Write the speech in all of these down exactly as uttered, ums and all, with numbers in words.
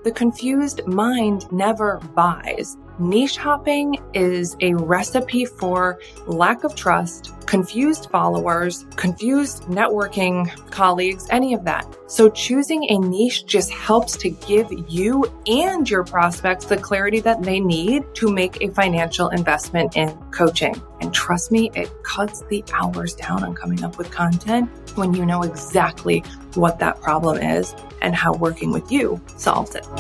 The confused mind never buys. Niche hopping is a recipe for lack of trust, confused followers, confused networking colleagues, any of that. So choosing a niche just helps to give you and your prospects the clarity that they need to make a financial investment in coaching. And trust me, it cuts the hours down on coming up with content when you know exactly what that problem is and how working with you solves it.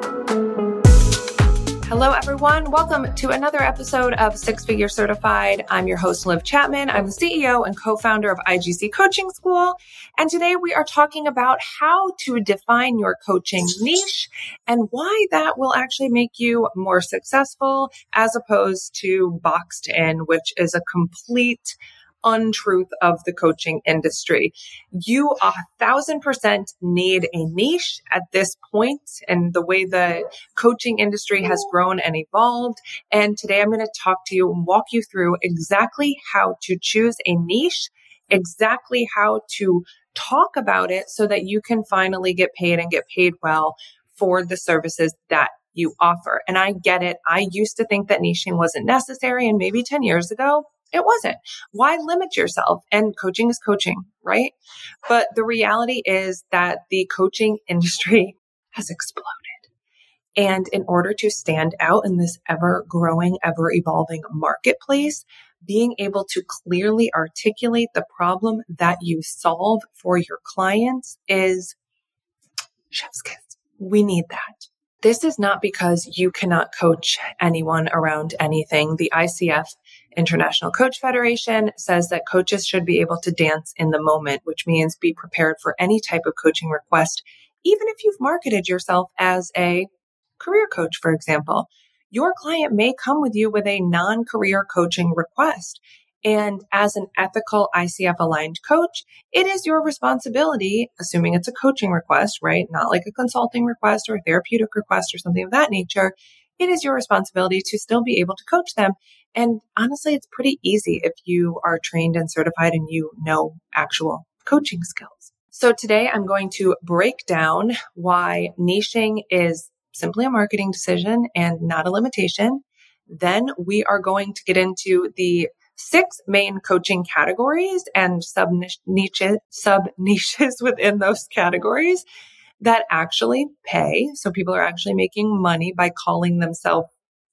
Hello, everyone. Welcome to another episode of Six Figure Certified. I'm your host, Liv Chapman. I'm the C E O and co-founder of I G C Coaching School. And today we are talking about how to define your coaching niche and why that will actually make you more successful as opposed to boxed in, which is a complete untruth of the coaching industry. You a thousand percent need a niche at this point and the way the coaching industry has grown and evolved. And today I'm going to talk to you and walk you through exactly how to choose a niche, exactly how to talk about it so that you can finally get paid and get paid well for the services that you offer. And I get it. I used to think that niching wasn't necessary. And maybe ten years ago, it wasn't. Why limit yourself? And coaching is coaching, right? But the reality is that the coaching industry has exploded. And in order to stand out in this ever growing, ever evolving marketplace, being able to clearly articulate the problem that you solve for your clients is chef's kiss. We need that. This is not because you cannot coach anyone around anything. The I C F, International Coach Federation, says that coaches should be able to dance in the moment, which means be prepared for any type of coaching request. Even if you've marketed yourself as a career coach, for example, your client may come with you with a non-career coaching request. And as an ethical I C F aligned coach, it is your responsibility, assuming it's a coaching request, right? Not like a consulting request or a therapeutic request or something of that nature. It is your responsibility to still be able to coach them. And honestly, it's pretty easy if you are trained and certified and you know actual coaching skills. So today I'm going to break down why niching is simply a marketing decision and not a limitation. Then we are going to get into the six main coaching categories and sub niches, sub niches within those categories that actually pay. So people are actually making money by calling themselves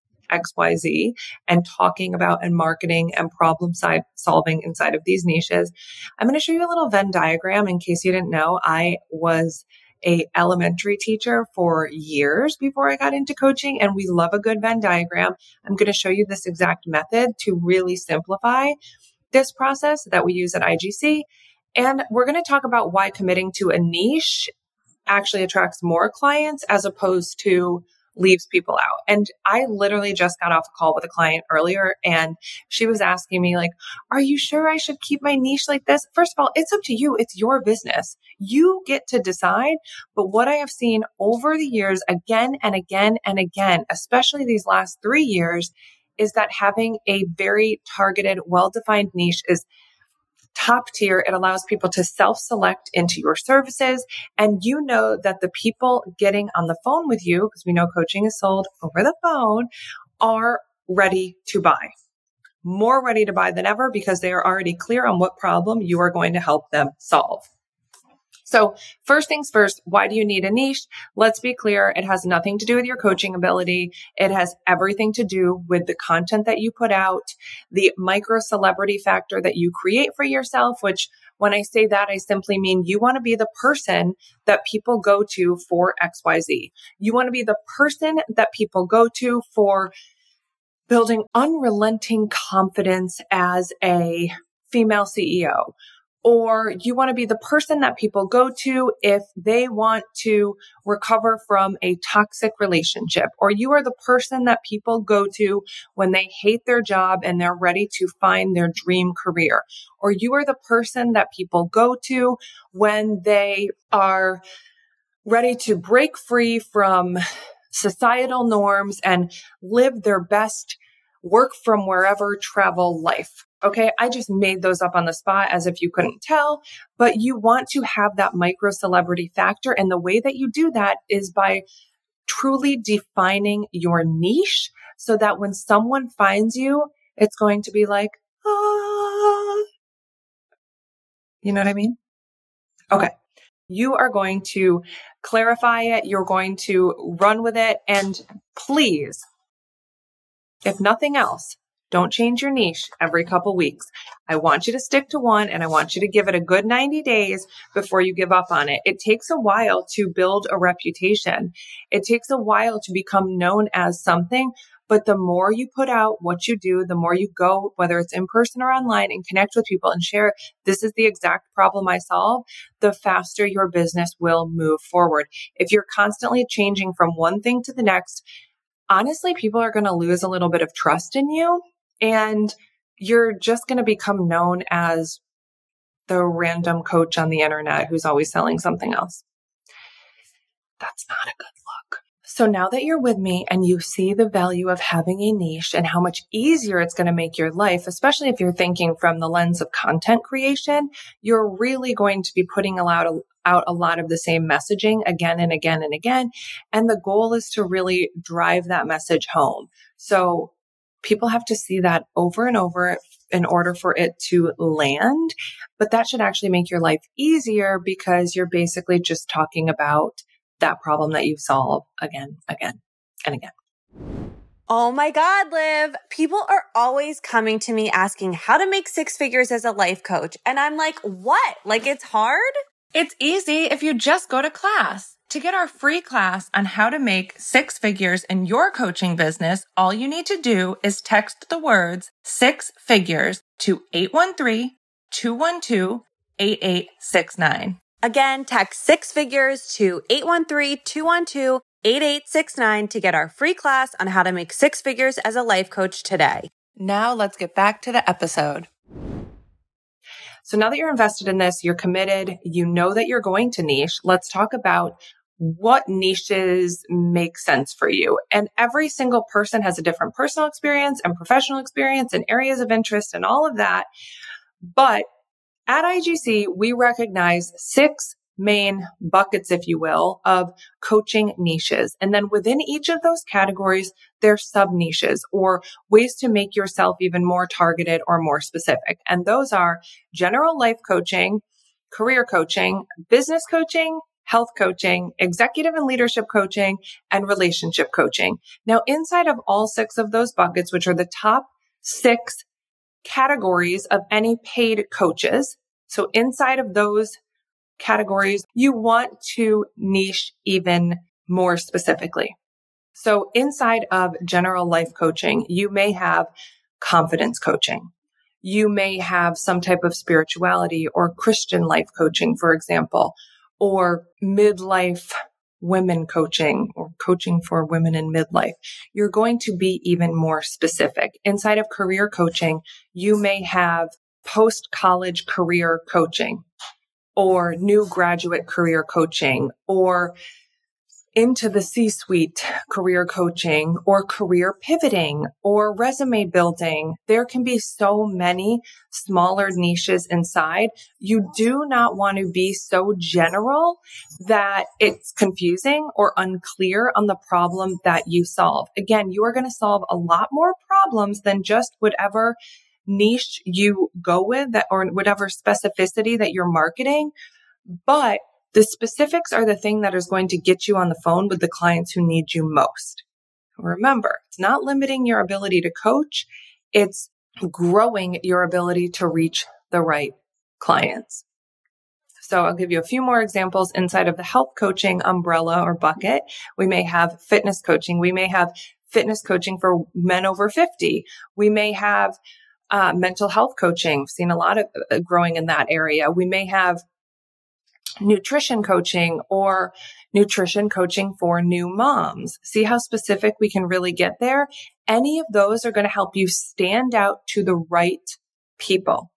X Y Z and talking about and marketing and problem side solving inside of these niches. I'm going to show you a little Venn diagram. In case you didn't know, I was a elementary teacher for years before I got into coaching, and we love a good Venn diagram. I'm going to show you this exact method to really simplify this process that we use at I G C. And we're going to talk about why committing to a niche actually attracts more clients as opposed to leaves people out. And I literally just got off a call with a client earlier, and she was asking me like, are you sure I should keep my niche like this? First of all, it's up to you. It's your business. You get to decide. But what I have seen over the years, again and again and again, especially these last three years, is that having a very targeted, well-defined niche is top tier. It allows people to self-select into your services. And you know that the people getting on the phone with you, because we know coaching is sold over the phone, are ready to buy. More ready to buy than ever because they are already clear on what problem you are going to help them solve. So first things first, why do you need a niche? Let's be clear. It has nothing to do with your coaching ability. It has everything to do with the content that you put out, the micro celebrity factor that you create for yourself, which when I say that, I simply mean you want to be the person that people go to for X Y Z. You want to be the person that people go to for building unrelenting confidence as a female C E O. Or you want to be the person that people go to if they want to recover from a toxic relationship. Or you are the person that people go to when they hate their job and they're ready to find their dream career. Or you are the person that people go to when they are ready to break free from societal norms and live their best work from wherever travel life. Okay, I just made those up on the spot as if you couldn't tell, but you want to have that micro celebrity factor. And the way that you do that is by truly defining your niche so that when someone finds you, it's going to be like, ah, you know what I mean? Okay. You are going to clarify it. You're going to run with it. And please, if nothing else, don't change your niche every couple weeks. I want you to stick to one and I want you to give it a good ninety days before you give up on it. It takes a while to build a reputation. It takes a while to become known as something. But the more you put out what you do, the more you go, whether it's in person or online, and connect with people and share, this is the exact problem I solve, the faster your business will move forward. If you're constantly changing from one thing to the next, honestly, people are going to lose a little bit of trust in you, and you're just going to become known as the random coach on the internet who's always selling something else. That's not a good look. So now that you're with me and you see the value of having a niche and how much easier it's going to make your life, especially if you're thinking from the lens of content creation, you're really going to be putting out a, out a lot of the same messaging again and again and again. And the goal is to really drive that message home. So people have to see that over and over in order for it to land. But that should actually make your life easier because you're basically just talking about that problem that you solve again, again, and again. Oh my God, Liv. People are always coming to me asking how to make six figures as a life coach. And I'm like, what? Like it's hard? It's easy if you just go to class. To get our free class on how to make six figures in your coaching business, all you need to do is text the words six figures to eight one three, two one two, eight eight six nine. Again, text six figures to eight one three, two one two, eight eight six nine to get our free class on how to make six figures as a life coach today. Now let's get back to the episode. So now that you're invested in this, you're committed, you know that you're going to niche. Let's talk about what niches make sense for you. And every single person has a different personal experience and professional experience and areas of interest and all of that. But at I G C, we recognize six main buckets, if you will, of coaching niches. And then within each of those categories, there's sub niches or ways to make yourself even more targeted or more specific. And those are general life coaching, career coaching, business coaching, health coaching, executive and leadership coaching, and relationship coaching. Now, inside of all six of those buckets, which are the top six categories of any paid coaches. So inside of those categories, you want to niche even more specifically. So inside of general life coaching, you may have confidence coaching. You may have some type of spirituality or Christian life coaching, for example, or midlife women coaching or coaching for women in midlife. You're going to be even more specific. Inside of career coaching, you may have post-college career coaching or new graduate career coaching or into the C-suite career coaching or career pivoting or resume building. There can be so many smaller niches inside. You do not want to be so general that it's confusing or unclear on the problem that you solve. Again, you are going to solve a lot more problems than just whatever niche you go with that, or whatever specificity that you're marketing. But the specifics are the thing that is going to get you on the phone with the clients who need you most. Remember, it's not limiting your ability to coach. It's growing your ability to reach the right clients. So I'll give you a few more examples inside of the health coaching umbrella or bucket. We may have fitness coaching. We may have fitness coaching for men over fifty. We may have uh, mental health coaching. We've seen a lot of uh, growing in that area. We may have nutrition coaching or nutrition coaching for new moms. See how specific we can really get there? Any of those are going to help you stand out to the right people.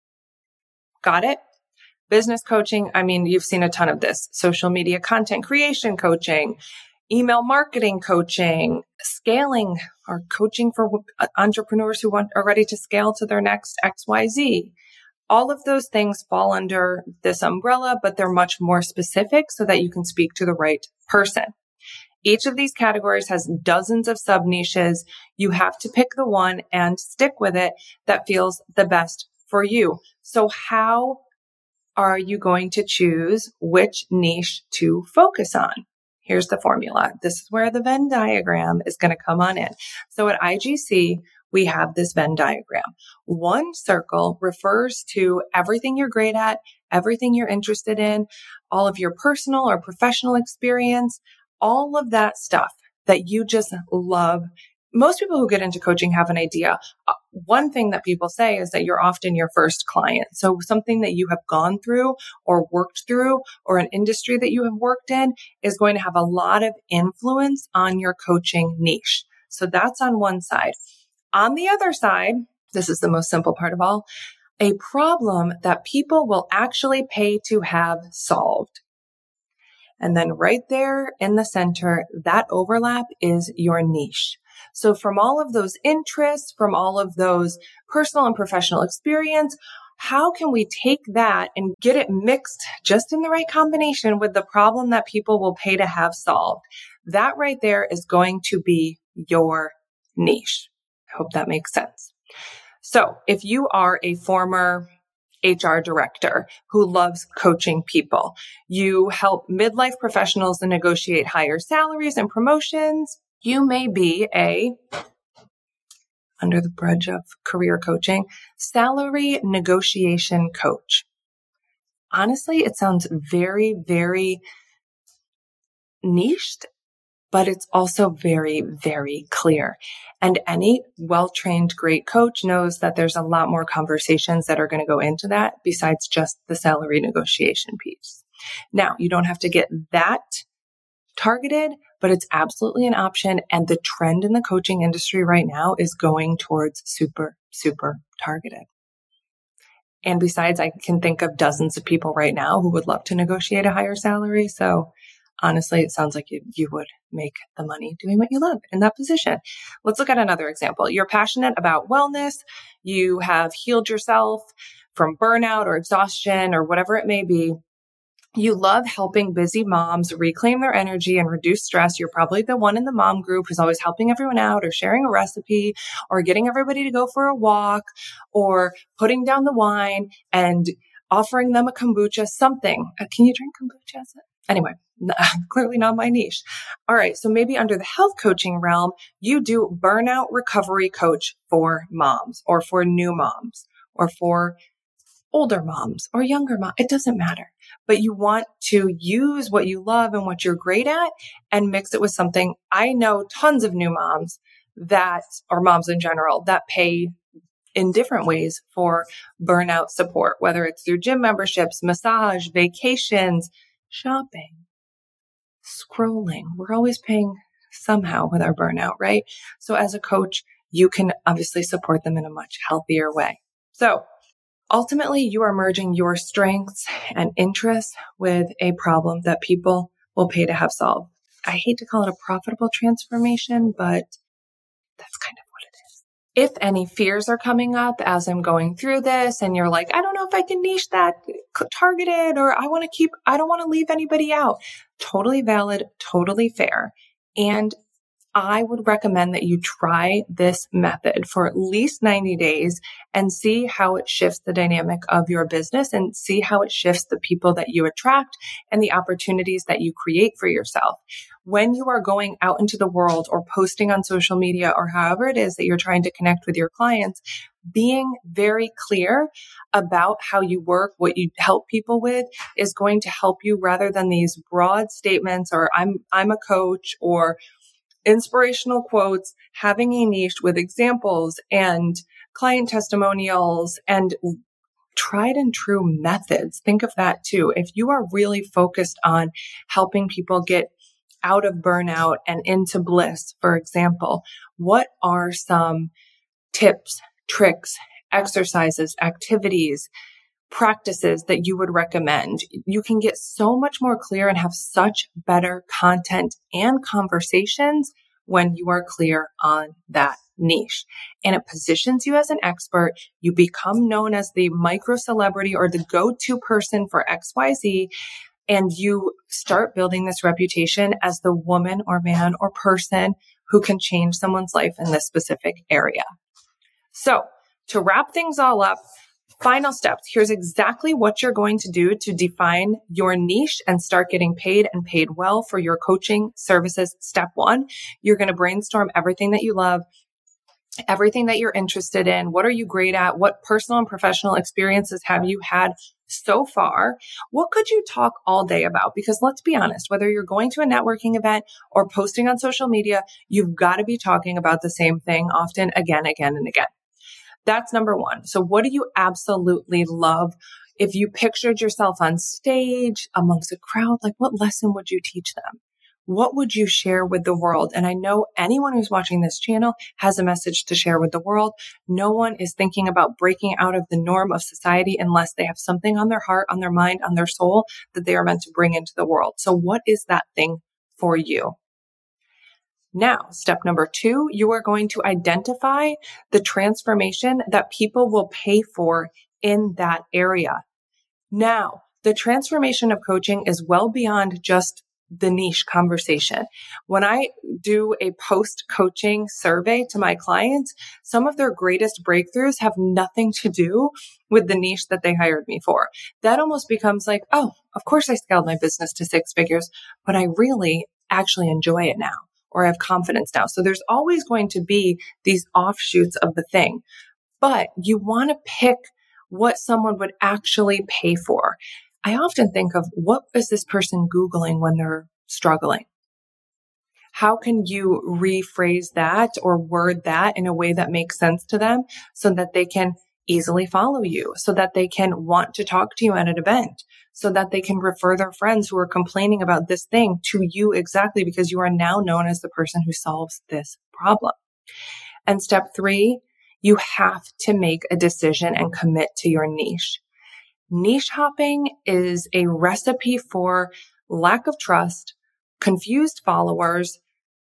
Got it? Business coaching. I mean, you've seen a ton of this. Social media content creation coaching, email marketing coaching, scaling or coaching for entrepreneurs who want, are ready to scale to their next X Y Z. All of those things fall under this umbrella, but they're much more specific so that you can speak to the right person. Each of these categories has dozens of sub niches. You have to pick the one and stick with it that feels the best for you. So how are you going to choose which niche to focus on? Here's the formula. This is where the Venn diagram is going to come on in. So at I G C, we have this Venn diagram. One circle refers to everything you're great at, everything you're interested in, all of your personal or professional experience, all of that stuff that you just love. Most people who get into coaching have an idea. One thing that people say is that you're often your first client. So something that you have gone through or worked through or an industry that you have worked in is going to have a lot of influence on your coaching niche. So that's on one side. On the other side, this is the most simple part of all, a problem that people will actually pay to have solved. And then right there in the center, that overlap is your niche. So from all of those interests, from all of those personal and professional experience, how can we take that and get it mixed just in the right combination with the problem that people will pay to have solved? That right there is going to be your niche. I hope that makes sense. So if you are a former H R director who loves coaching people, you help midlife professionals to negotiate higher salaries and promotions, you may be a, under the bridge of career coaching, salary negotiation coach. Honestly, it sounds very, very niched, but it's also very, very clear. And any well-trained great coach knows that there's a lot more conversations that are going to go into that besides just the salary negotiation piece. Now, you don't have to get that targeted, but it's absolutely an option. And the trend in the coaching industry right now is going towards super, super targeted. And besides, I can think of dozens of people right now who would love to negotiate a higher salary. So honestly, it sounds like you, you would make the money doing what you love in that position. Let's look at another example. You're passionate about wellness. You have healed yourself from burnout or exhaustion or whatever it may be. You love helping busy moms reclaim their energy and reduce stress. You're probably the one in the mom group who's always helping everyone out or sharing a recipe or getting everybody to go for a walk or putting down the wine and offering them a kombucha, something. Uh, can you drink kombucha? Anyway, clearly not my niche. All right. So maybe under the health coaching realm, you do burnout recovery coach for moms or for new moms or for older moms or younger moms. It doesn't matter. But you want to use what you love and what you're great at and mix it with something. I know tons of new moms that, or moms in general, that pay in different ways for burnout support, whether it's through gym memberships, massage, vacations, shopping, scrolling. We're always paying somehow with our burnout, right? So as a coach, you can obviously support them in a much healthier way. So ultimately, you are merging your strengths and interests with a problem that people will pay to have solved. I hate to call it a profitable transformation, but that's kind of what it is. If any fears are coming up as I'm going through this and you're like, I don't know if I can niche that targeted, or I want to keep, I don't want to leave anybody out. Totally valid, totally fair. And I would recommend that you try this method for at least ninety days and see how it shifts the dynamic of your business and see how it shifts the people that you attract and the opportunities that you create for yourself. When you are going out into the world or posting on social media or however it is that you're trying to connect with your clients, being very clear about how you work, what you help people with is going to help you rather than these broad statements or I'm, I'm a coach or inspirational quotes, having a niche with examples and client testimonials and tried and true methods. Think of that too. If you are really focused on helping people get out of burnout and into bliss, for example, what are some tips, tricks, exercises, activities, practices that you would recommend? You can get so much more clear and have such better content and conversations when you are clear on that niche. And it positions you as an expert. You become known as the micro celebrity or the go-to person for X Y Z. and you start building this reputation as the woman or man or person who can change someone's life in this specific area. So to wrap things all up, final steps. Here's exactly what you're going to do to define your niche and start getting paid and paid well for your coaching services. Step one, you're going to brainstorm everything that you love, everything that you're interested in. What are you great at? What personal and professional experiences have you had so far? What could you talk all day about? Because let's be honest, whether you're going to a networking event or posting on social media, you've got to be talking about the same thing often, again, again, and again. That's number one. So what do you absolutely love? If you pictured yourself on stage amongst a crowd, like what lesson would you teach them? What would you share with the world? And I know anyone who's watching this channel has a message to share with the world. No one is thinking about breaking out of the norm of society unless they have something on their heart, on their mind, on their soul that they are meant to bring into the world. So what is that thing for you? Now, step number two, you are going to identify the transformation that people will pay for in that area. Now, the transformation of coaching is well beyond just the niche conversation. When I do a post-coaching survey to my clients, some of their greatest breakthroughs have nothing to do with the niche that they hired me for. That almost becomes like, oh, of course I scaled my business to six figures, but I really actually enjoy it now, or I have confidence now. So there's always going to be these offshoots of the thing, but you want to pick what someone would actually pay for. I often think of what is this person Googling when they're struggling? How can you rephrase that or word that in a way that makes sense to them so that they can easily follow you, so that they can want to talk to you at an event, so that they can refer their friends who are complaining about this thing to you exactly because you are now known as the person who solves this problem. And step three, you have to make a decision and commit to your niche. Niche hopping is a recipe for lack of trust, confused followers,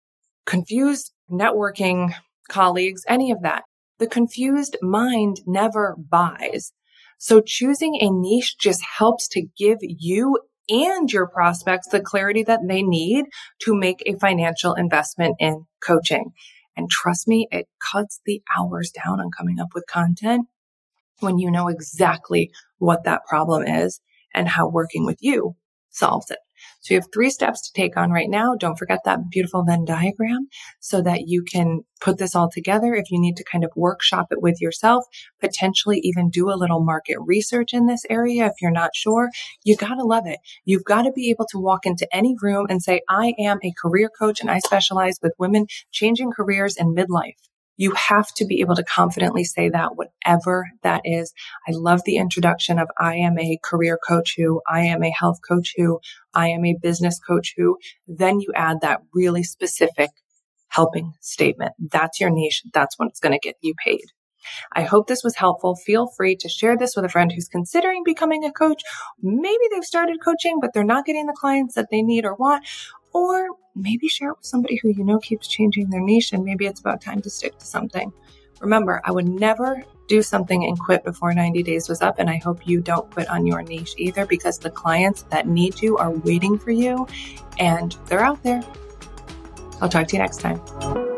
confused networking colleagues, any of that. The confused mind never buys. So choosing a niche just helps to give you and your prospects the clarity that they need to make a financial investment in coaching. And trust me, it cuts the hours down on coming up with content when you know exactly what that problem is and how working with you solves it. So you have three steps to take on right now. Don't forget that beautiful Venn diagram so that you can put this all together. If you need to kind of workshop it with yourself, potentially even do a little market research in this area. If you're not sure, you got to love it. You've got to be able to walk into any room and say, I am a career coach and I specialize with women changing careers in midlife. You have to be able to confidently say that, whatever that is. I love the introduction of I am a career coach who, I am a health coach who, I am a business coach who. Then you add that really specific helping statement. That's your niche. That's what's going to get you paid. I hope this was helpful. Feel free to share this with a friend who's considering becoming a coach. Maybe they've started coaching, but they're not getting the clients that they need or want. Or maybe share it with somebody who you know keeps changing their niche and maybe it's about time to stick to something. Remember, I would never do something and quit before ninety days was up. And I hope you don't quit on your niche either, because the clients that need you are waiting for you and they're out there. I'll talk to you next time.